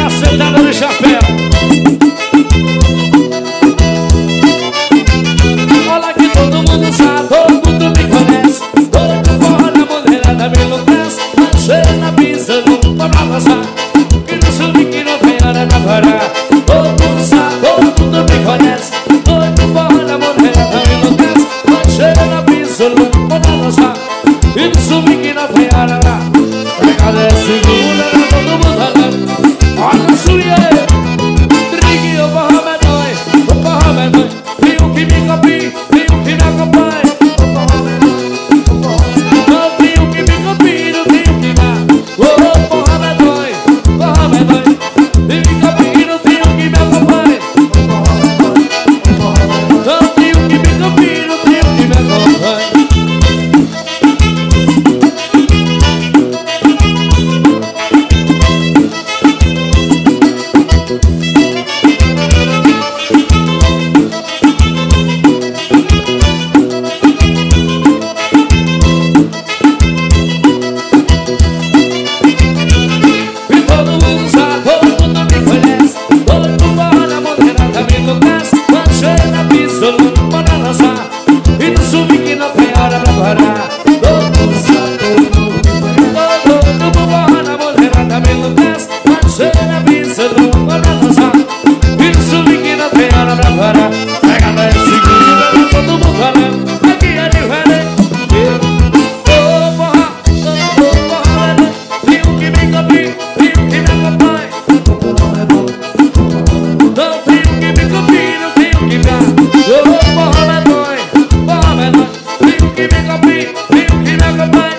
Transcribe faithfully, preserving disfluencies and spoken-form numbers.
cacetada do chapéu. Olha que todo mundo sabe, todo mundo me conhece. Todo mundo a mulherada me enlouquece. Lancheira na pista, não dá pra passar. Que no swing não tem hora pra parar. Todo mundo sabe, todo mundo me conhece. Todo mundo a mulherada me enlouquece. Lancheira na pista, não dá pra passar. E no swing não tem hora pra parar. Pegada é segura, todo mundo olhando. Olha a suie, Trigue, o forró medonho, o forró medonho. Tem um que me copie, tem um que me acompanha. O forró medonho, o forró medonho. Não tem um que me copie, não tem um que me. O forró medonho, o forró medonho. Tem um que me copie, não tem um que me acompanha. O forró medonho, o forró medonho. Não tem um que me copie, não tem um que me acompanha. Tem um que me copie, tem um que me acompanha.